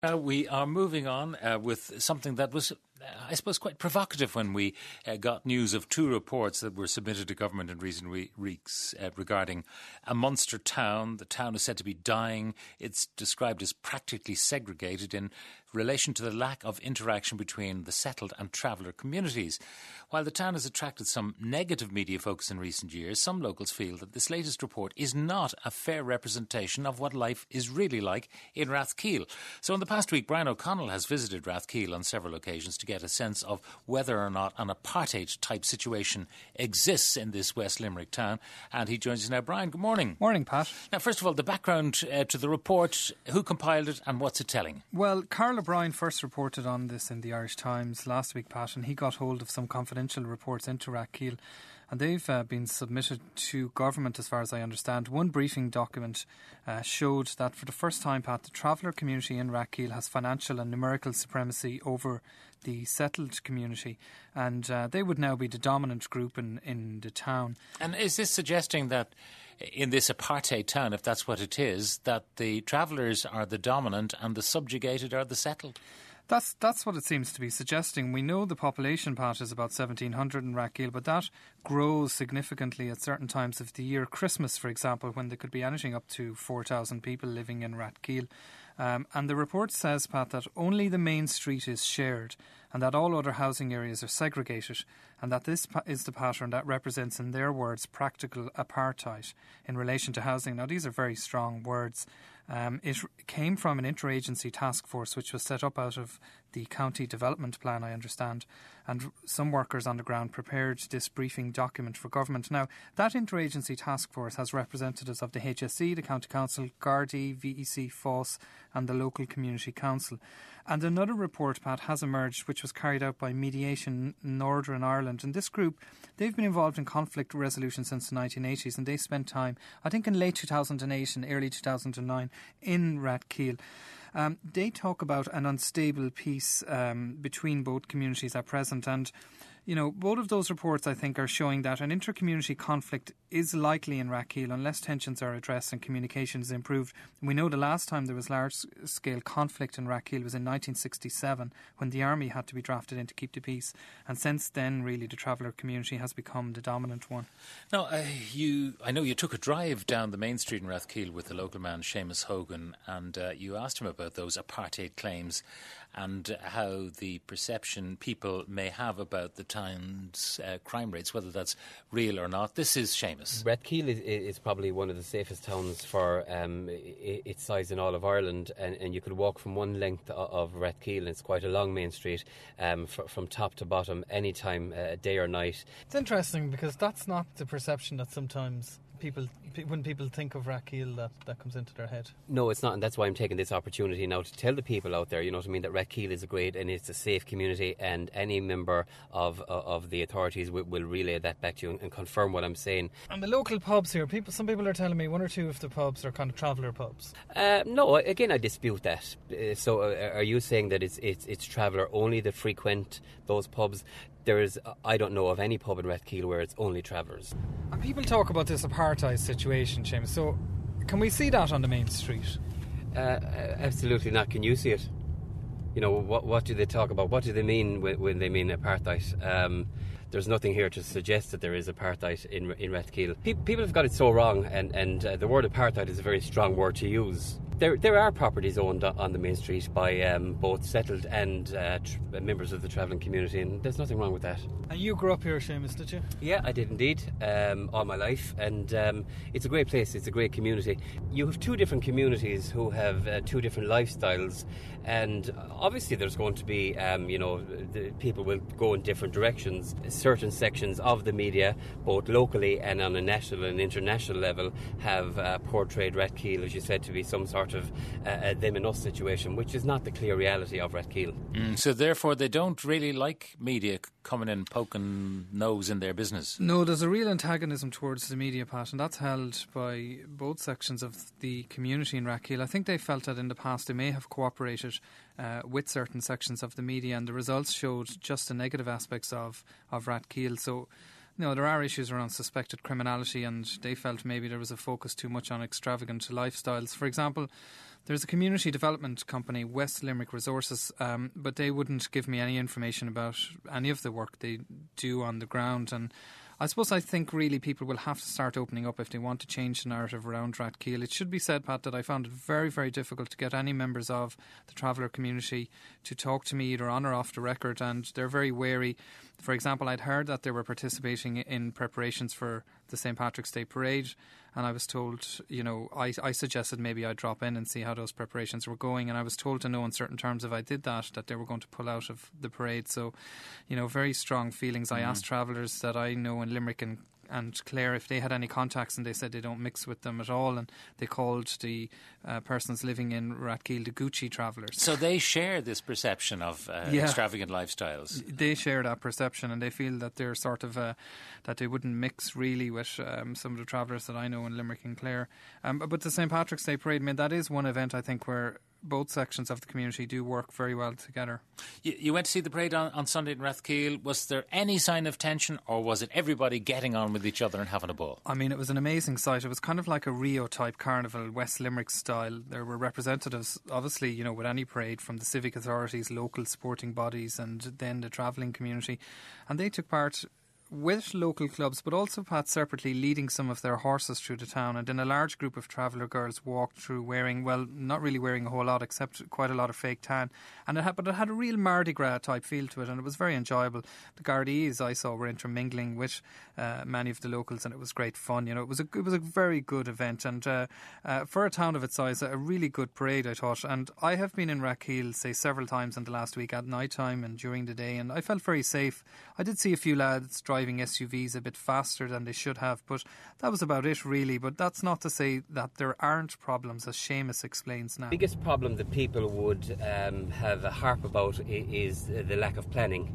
We are moving on with something that was, I suppose, quite provocative when we got news of two reports that were submitted to government in recent weeks regarding a Munster town. The town is said to be dying. It's described as practically segregated in relation to the lack of interaction between the settled and traveller communities. While the town has attracted some negative media focus in recent years, some locals feel that this latest report is not a fair representation of what life is really like in Rathkeale. So in the past week, Brian O'Connell has visited Rathkeale on several occasions to get a sense of whether or not an apartheid-type situation exists in this West Limerick town. And he joins us now. Brian, good morning. Morning, Pat. Now, first of all, the background to the report, who compiled it and what's it telling? Well, Carl O'Brien first reported on this in the Irish Times last week, Pat, and he got hold of some confidential reports into Rathkeale, and they've been submitted to government as far as I understand. One briefing document showed that for the first time, Pat, the traveller community in Rathkeale has financial and numerical supremacy over the settled community, and they would now be the dominant group in the town. And is this suggesting that in this apartheid town, if that's what it is, that the travellers are the dominant and the subjugated are the settled? That's what it seems to be suggesting. We know the population, Pat, is about 1,700 in Rathkeale, but that grows significantly at certain times of the year. Christmas, for example, when there could be anything up to 4,000 people living in Rathkeale. And the report says, Pat, that only the main street is shared and that all other housing areas are segregated, and that this is the pattern that represents, in their words, practical apartheid in relation to housing. Now, these are very strong words. It came from an interagency task force which was set up out of the county development plan, I understand, and some workers on the ground prepared this briefing document for government. Now, that interagency task force has representatives of the HSE, the County Council, Gardaí, VEC, FÁS and the local community council. And another report, Pat, has emerged which was carried out by Mediation Northern Ireland, and this group, they've been involved in conflict resolution since the 1980s, and they spent time, I think in late 2008 and early 2009 in Rathkeale. They talk about an unstable peace between both communities at present, and you know, both of those reports, I think, are showing that an inter-community conflict is likely in Rathkeale unless tensions are addressed and communication is improved. And we know the last time there was large-scale conflict in Rathkeale was in 1967 when the army had to be drafted in to keep the peace. And since then, really, the traveller community has become the dominant one. Now, I know you took a drive down the main street in Rathkeale with the local man, Seamus Hogan, and you asked him about those apartheid claims and how the perception people may have about the town's crime rates, whether that's real or not. This is Seamus. Rathkeale is probably one of the safest towns for its size in all of Ireland, and you could walk from one length of Rathkeale, and it's quite a long main street, from top to bottom, any time, day or night. It's interesting because that's not the perception that sometimes when people think of Rathkeale, that comes into their head. No, it's not, and that's why I'm taking this opportunity now to tell the people out there, you know what I mean, that Rathkeale is a great and it's a safe community, and any member of the authorities will relay that back to you and confirm what I'm saying. And the local pubs here, some people are telling me one or two of the pubs are kind of traveller pubs. No, again, I dispute that. So are you saying that it's traveller only that frequent those pubs? I don't know of any pub in Rathkeale where it's only travellers. And people talk about this apartheid situation, Seamus. So can we see that on the main street? Absolutely not. Can you see it? You know, what do they talk about? What do they mean when they mean apartheid? There's nothing here to suggest that there is apartheid in Rathkeale. People have got it so wrong, and the word apartheid is a very strong word to use. There are properties owned on the main street by both settled and members of the travelling community, and there's nothing wrong with that. And you grew up here, Seamus, did you? Yeah, I did indeed, all my life, and it's a great place, it's a great community. You have two different communities who have two different lifestyles, and obviously there's going to be, the people will go in different directions. Certain sections of the media, both locally and on a national and international level, have portrayed Rathkeale, as you said, to be some sort of a them and us situation, which is not the clear reality of Rathkeale. So therefore they don't really like media coming in poking nose in their business. No, there's a real antagonism towards the media, Pat, and that's held by both sections of the community in Rathkeale. I think they felt that in the past they may have cooperated with certain sections of the media, and the results showed just the negative aspects of Rathkeale. So No, there are issues around suspected criminality, and they felt maybe there was a focus too much on extravagant lifestyles. For example, There's a community development company, West Limerick Resources, but they wouldn't give me any information about any of the work they do on the ground. And I think really people will have to start opening up if they want to change the narrative around Rathkeale. It should be said, Pat, that I found it very, very difficult to get any members of the traveller community to talk to me either on or off the record, and they're very wary. For example, I'd heard that they were participating in preparations for the St. Patrick's Day Parade, and I was told, I suggested maybe I'd drop in and see how those preparations were going, and I was told to know in certain terms if I did that they were going to pull out of the parade. So, very strong feelings. I asked travellers that I know in Limerick and Clare if they had any contacts, and they said they don't mix with them at all, and they called the persons living in Rathkeale the Gucci travellers. So they share this perception of extravagant lifestyles. They share that perception, and they feel that they're sort of that they wouldn't mix really with some of the travellers that I know in Limerick and Clare. But the St. Patrick's Day Parade, that is one event I think where both sections of the community do work very well together. You went to see the parade on Sunday in Rathkeale. Was there any sign of tension, or was it everybody getting on with each other and having a ball? It was an amazing sight. It was kind of like a Rio-type carnival, West Limerick style. There were representatives, obviously, with any parade, from the civic authorities, local sporting bodies, and then the travelling community. And they took part with local clubs, but also, Pat, separately leading some of their horses through the town. And then a large group of traveller girls walked through not really wearing a whole lot, except quite a lot of fake tan. But it had a real Mardi Gras type feel to it, and it was very enjoyable. The Gardaíes I saw were intermingling with many of the locals, and it was great fun. It was a very good event, and for a town of its size, a really good parade, I thought. And I have been in Rathkeale, say, several times in the last week at night time and during the day, and I felt very safe. I did see a few lads driving SUVs a bit faster than they should have, but that was about it really. But that's not to say that there aren't problems, as Seamus explains now. The biggest problem that people would have a harp about is the lack of planning.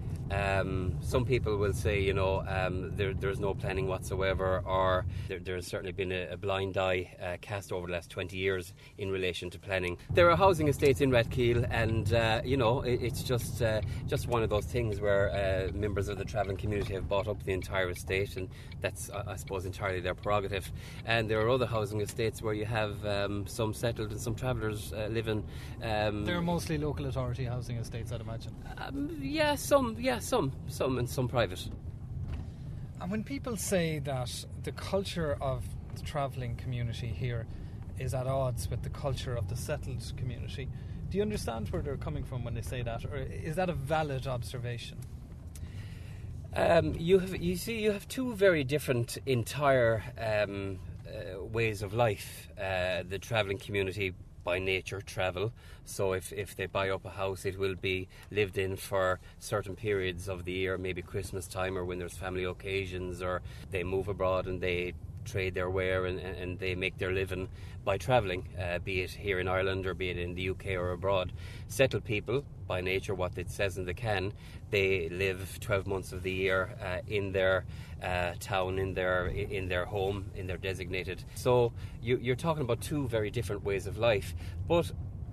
Some people will say, there's no planning whatsoever, or there's certainly been a blind eye cast over the last 20 years in relation to planning. There are housing estates in Rathkeale, and it's just one of those things where members of the travelling community have bought up the entire estate, and that's, I suppose, entirely their prerogative. And there are other housing estates where you have some settled and some travellers living. They're mostly local authority housing estates, I'd imagine. Some and some private. And when people say that the culture of the travelling community here is at odds with the culture of the settled community, do you understand where they're coming from when they say that, or is that a valid observation? You have two very different entire ways of life. The travelling community by nature travel, so if they buy up a house, it will be lived in for certain periods of the year, maybe Christmas time or when there's family occasions, or they move abroad and they trade their ware and they make their living by travelling, be it here in Ireland or be it in the UK or abroad. Settled people, by nature, what it says in the can, they live 12 months of the year in their town, in their home, in their designated. So you're talking about two very different ways of life. But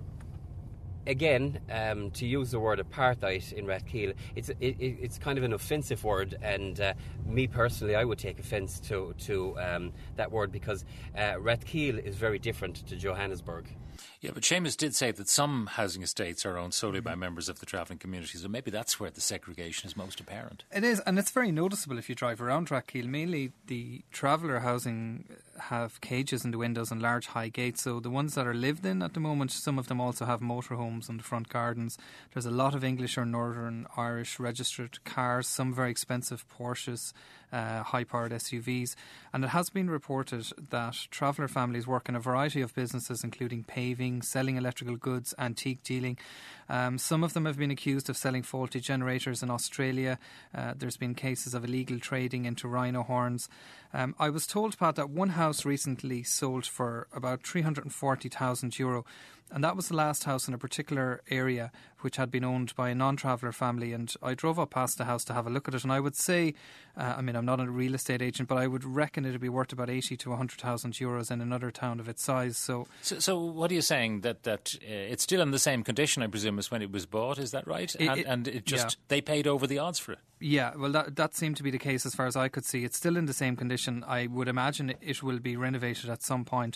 again, to use the word apartheid in Rathkeale, it's kind of an offensive word, and me personally, I would take offence to that word, because Rathkeale is very different to Johannesburg. Yeah, but Seamus did say that some housing estates are owned solely by members of the travelling community, so maybe that's where the segregation is most apparent. It is, and it's very noticeable if you drive around Rathkeale. Mainly the traveller housing have cages in the windows and large high gates, so the ones that are lived in at the moment, some of them also have motorhomes on the front gardens. There's a lot of English or Northern Irish registered cars, some very expensive Porsches, high-powered SUVs, and it has been reported that traveller families work in a variety of businesses, including paving, selling electrical goods, antique dealing. Some of them have been accused of selling faulty generators in Australia. There's been cases of illegal trading into rhino horns. I was told, Pat, that one house recently sold for about €340,000, and that was the last house in a particular area which had been owned by a non-traveller family. And I drove up past the house to have a look at it, and I would say, I'm not a real estate agent, but I would reckon it would be worth about €80,000 to €100,000 in another town of its size. So what are you saying? That it's still in the same condition, I presume, as when it was bought, is that right? They paid over the odds for it? Yeah, well, that seemed to be the case as far as I could see. It's still in the same condition. I would imagine it will be renovated at some point.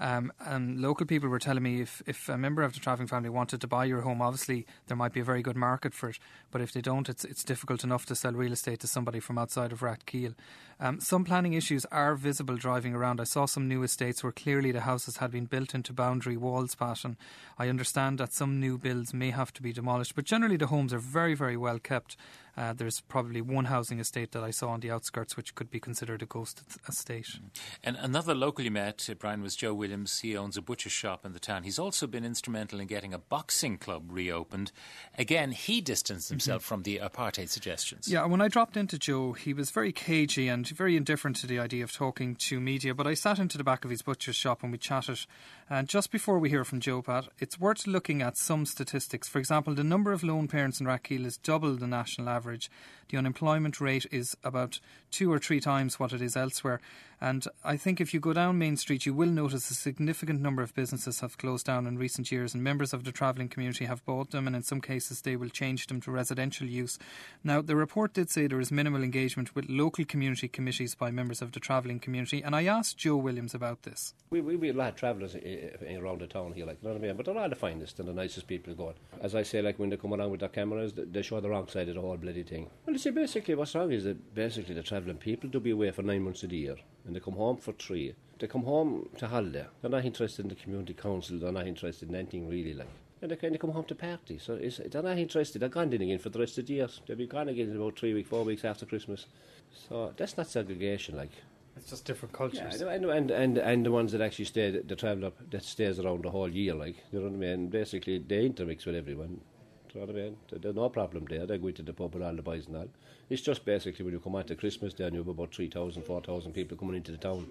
And local people were telling me if a member of the travelling family wanted to buy your home, obviously there might be a very good market for it. But if they don't, it's difficult enough to sell real estate to somebody from outside of Rathkeale. Some planning issues are visible driving around. I saw some new estates where clearly the houses had been built into boundary walls, Pat, and I understand that some new builds may have to be demolished. But generally the homes are very, very well kept. There's probably one housing estate that I saw on the outskirts which could be considered a ghost estate. And another local you met, Brian, was Joe Williams. He owns a butcher's shop in the town. He's also been instrumental in getting a boxing club reopened. Again, he distanced himself from the apartheid suggestions. Yeah, when I dropped into Joe, he was very cagey and very indifferent to the idea of talking to media, but I sat into the back of his butcher's shop and we chatted. And just before we hear from Joe, Pat, it's worth looking at some statistics. For example, the number of lone parents in Rathkeale is double the national average. The unemployment rate is about 2 or 3 times what it is elsewhere. And I think if you go down Main Street, you will notice a significant number of businesses have closed down in recent years, and members of the travelling community have bought them, and in some cases they will change them to residential use. Now, the report did say there is minimal engagement with local community committees by members of the travelling community, and I asked Joe Williams about this. We a lot of travellers around the town here, like, you know what I mean? But they're all the finest and the nicest people going. As I say, like, when they come around with their cameras, they show the wrong side of the whole bloody thing. Well, you see, basically what's wrong is that basically the travelling people do be away for 9 months of the year, and they come home for 3. They come home to holiday. They're not interested in the community council. They're not interested in anything really, like. And they kind of come home to party. So they're not interested. They're gone in again for the rest of the year. They'll be gone again in about 3 weeks, 4 weeks after Christmas. So that's not segregation, like. It's just different cultures. Yeah, and the ones that actually stay, the traveller that stays around the whole year, like, you know what I mean? Basically, they intermix with everyone. You know what I mean? There's no problem there. They go into the pub with all the boys and all. It's just basically when you come on to Christmas, then you have about 3,000, 4,000 people coming into the town.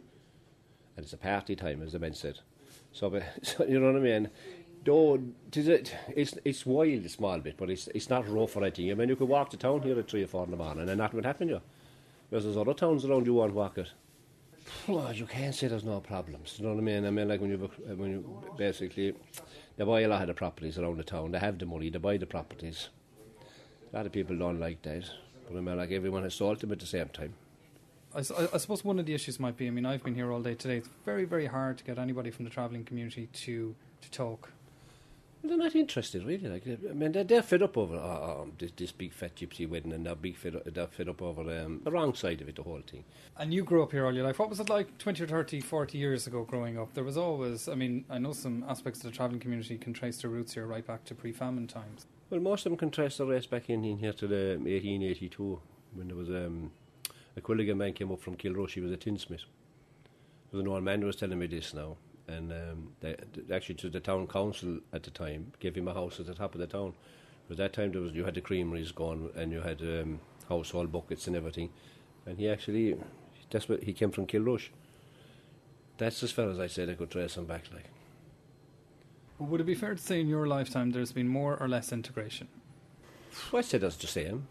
And it's a party time, as the men said. So you know what I mean? Though, it's wild a small bit, but it's not rough or anything. I mean, you could walk the town here at 3 or 4 in the morning and nothing would happen to you. Whereas there's other towns around you won't walk it. Well, you can't say there's no problems. You know what I mean? I mean, like when you basically, they buy a lot of the properties around the town. They have the money. They buy the properties. A lot of people don't like that. But I mean, like, everyone has sold them at the same time. I suppose one of the issues might be, I mean, I've been here all day today. It's very, very hard to get anybody from the travelling community to talk. Well, they're not interested, really. Like, I mean, they're fed up over this big fat gypsy wedding, and they're fed up over the wrong side of it, the whole thing. And you grew up here all your life. What was it like 20 or 30, 40 years ago growing up? There was always, I mean, I know some aspects of the travelling community can trace their roots here right back to pre-famine times. Well, most of them can trace their race back in here to the 1882, when there was a Quilligan man came up from Kilrush. He was a tinsmith. There was an old man who was telling me this now. And actually, to the town council at the time, gave him a house at the top of the town. But at that time, you had the creameries going, and you had household buckets and everything. And he came from Kilrush. That's as far as I said I could trace him back, like. But would it be fair to say in your lifetime there's been more or less integration? I said that's the same.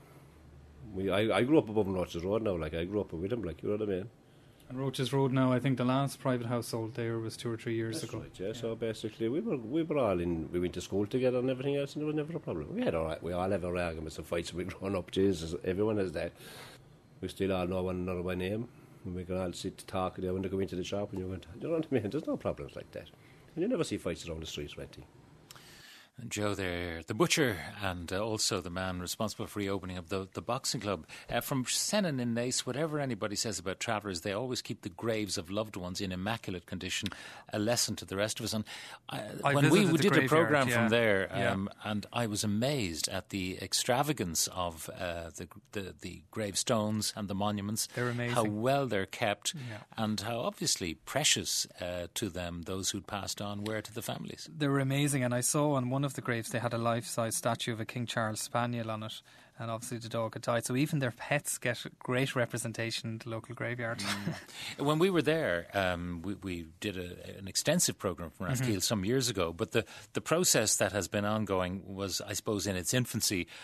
I grew up above Roach's Road now, like, I grew up with him, like, you know what I mean? And Roach's Road now, I think the last private household there was 2 or 3 years ago. Right, yeah. So basically, we were all in. We went to school together and everything else, and there was never a problem. We all have our arguments and fights. We grown up. Jesus, everyone has that. We still all know one another by name, and we can all sit to talk there when they go into the shop. And you know what I mean? There's no problems like that, and you never see fights around the streets or anything. And Joe there, the butcher, and also the man responsible for reopening of the boxing club. From Senan in Naas, whatever anybody says about travellers, they always keep the graves of loved ones in immaculate condition, a lesson to the rest of us. And when we did a programme from there, and I was amazed at the extravagance of the gravestones and the monuments. They're amazing. How well they're kept, and how obviously precious to them, those who'd passed on, were to the families. They were amazing, and I saw on one of the graves they had a life-size statue of a King Charles Spaniel on it, and obviously the dog had died, so even their pets get great representation in the local graveyard. When we were there, we did an extensive programme from Rathkeale some years ago, but the process that has been ongoing was, I suppose, in its infancy.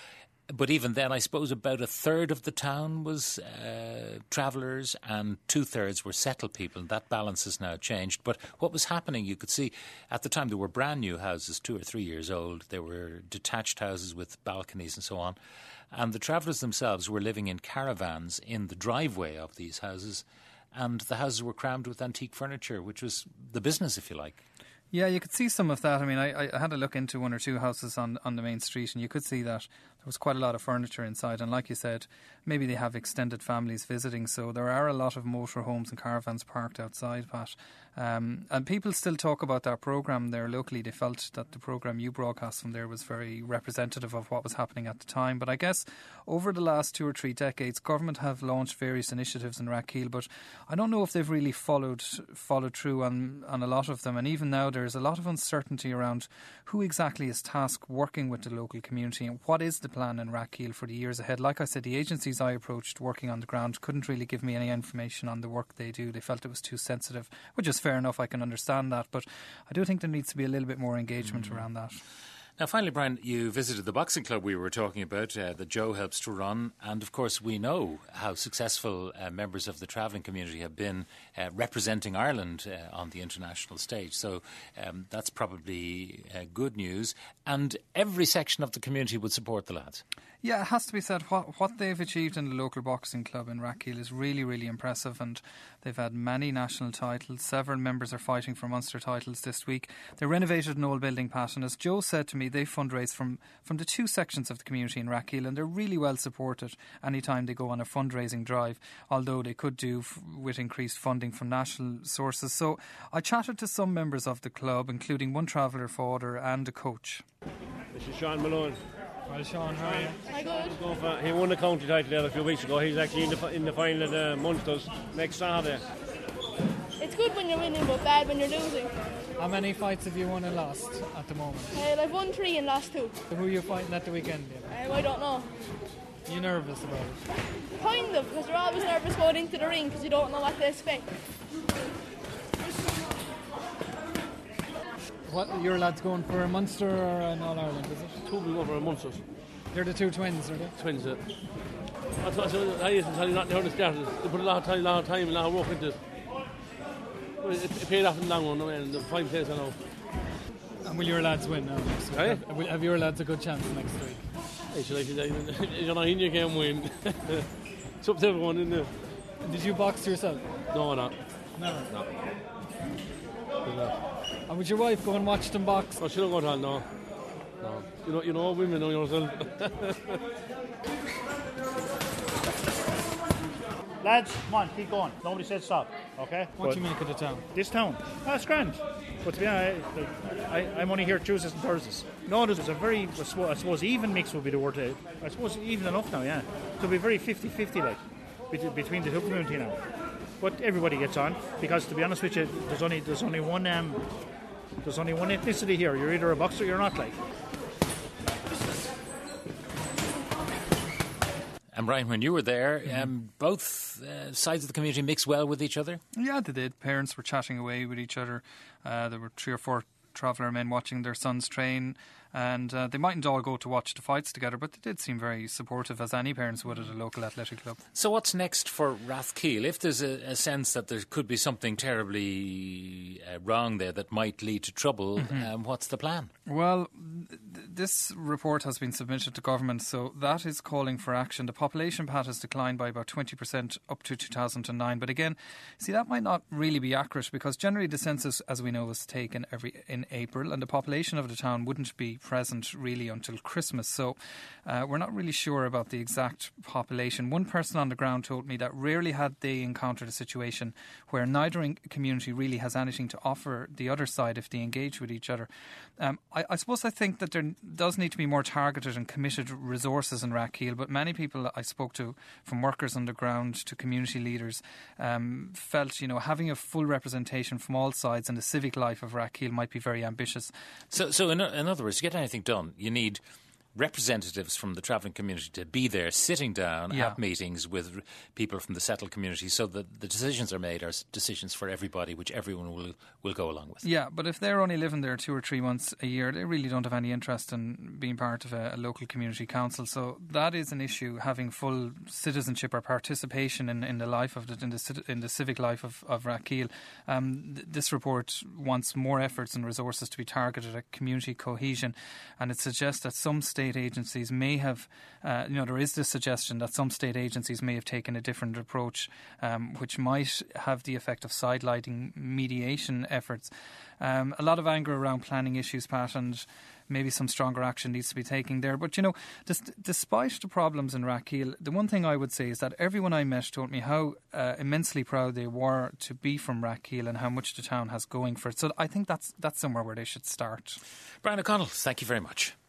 But even then, I suppose about a third of the town was travellers and 2/3 were settled people. And that balance has now changed. But what was happening, you could see, at the time there were brand new houses, 2 or 3 years old. There were detached houses with balconies and so on. And the travellers themselves were living in caravans in the driveway of these houses. And the houses were crammed with antique furniture, which was the business, if you like. Yeah, you could see some of that. I mean, I had a look into 1 or 2 houses on the main street, and you could see that there was quite a lot of furniture inside. And like you said, maybe they have extended families visiting, so there are a lot of motorhomes and caravans parked outside, Pat. And people still talk about that programme there locally. They felt that the programme you broadcast from there was very representative of what was happening at the time. But I guess over the last 2 or 3 decades, government have launched various initiatives in Rathkeale, but I don't know if they've really followed through on a lot of them. And even now, there's a lot of uncertainty around who exactly is tasked working with the local community and what is the plan in Rathkeale for the years ahead. Like I said, the agencies I approached working on the ground couldn't really give me any information on the work they do. They felt it was too sensitive, which is fair enough. I can understand that, but I do think there needs to be a little bit more engagement around that. Now, finally, Brian, you visited the boxing club we were talking about that Joe helps to run. And, of course, we know how successful members of the travelling community have been representing Ireland on the international stage. So that's probably good news. And every section of the community would support the lads. Yeah, it has to be said, what they've achieved in the local boxing club in Rathkeale is really, really impressive, and they've had many national titles. Several members are fighting for Munster titles this week. They renovated an old building, Pat, and as Joe said to me, they fundraise from the 2 sections of the community in Rathkeale, and they're really well supported anytime they go on a fundraising drive, although they could do with increased funding from national sources. So I chatted to some members of the club, including one traveller father and a coach. This is Sean Malone. Well, Sean, how are you? Hi, good. He won the county title there a few weeks ago. He's actually in the final of the Munsters next Saturday. It's good when you're winning, but bad when you're losing. How many fights have you won and lost at the moment? I've won 3 and lost 2. Who are you fighting at the weekend? I don't know. Are you nervous about it? Kind of, because you're always nervous going into the ring because you don't know what to expect. What, your lads going for a Munster or an All-Ireland, is it? 2 will go for a Munsters. They're the 2 twins, are they? Twins, That's what I used to tell you not to start. They put a lot of time, and a lot of work into it. It paid off in the long run, and the 5 days I know. And will your lads win now next week? Hey? Have your lads a good chance next week? You're not in, you can win. It's up to everyone, isn't it? Did you box yourself? No, not. Never? No. And would your wife go and watch them box? No, she don't go to all, no. You know women know yourself. Lads, come on, keep going. Nobody said stop, okay? What do you make of the town? This town? That's grand. But to be honest, I'm only here Tuesdays and Thursdays. No, there's a very, I suppose even mix would be the word. I suppose even enough now, yeah. So it'll be very 50-50 like, between the two community now. But everybody gets on, because to be honest with you, there's only one ethnicity here. You're either a boxer or you're not, like. And Brian, when you were there, both sides of the community mixed well with each other? Yeah, they did. Parents were chatting away with each other. There were 3 or 4 traveller men watching their sons train, and they mightn't all go to watch the fights together, but they did seem very supportive, as any parents would at a local athletic club. So what's next for Rathkeale? If there's a sense that there could be something terribly wrong there that might lead to trouble, what's the plan? Well, this report has been submitted to government, so that is calling for action. The population, Pat, has declined by about 20% up to 2009. But again, see, that might not really be accurate, because generally the census, as we know, was taken in April, and the population of the town wouldn't be present really until Christmas. So we're not really sure about the exact population. One person on the ground told me that rarely had they encountered a situation where neither community really has anything to offer the other side if they engage with each other. I suppose I think that there does need to be more targeted and committed resources in Rathkeale, but many people I spoke to, from workers on the ground to community leaders, felt, having a full representation from all sides in the civic life of Rathkeale might be very ambitious. So in other words, to get anything done, you need representatives from the travelling community to be there, sitting down at meetings with people from the settled community, so that the decisions are made are decisions for everybody, which everyone will go along with. Yeah, but if they're only living there 2 or 3 months a year, they really don't have any interest in being part of a local community council. So that is an issue, having full citizenship or participation in the life of in the civic life of Rathkeale. This report wants more efforts and resources to be targeted at community cohesion, and it suggests that some state agencies may have, there is this suggestion that some state agencies may have taken a different approach, which might have the effect of sidelighting mediation efforts. A lot of anger around planning issues, Pat, and maybe some stronger action needs to be taken there. But, despite the problems in Rathkeale, the one thing I would say is that everyone I met told me how immensely proud they were to be from Rathkeale and how much the town has going for it. So I think that's somewhere where they should start. Brian O'Connell, thank you very much.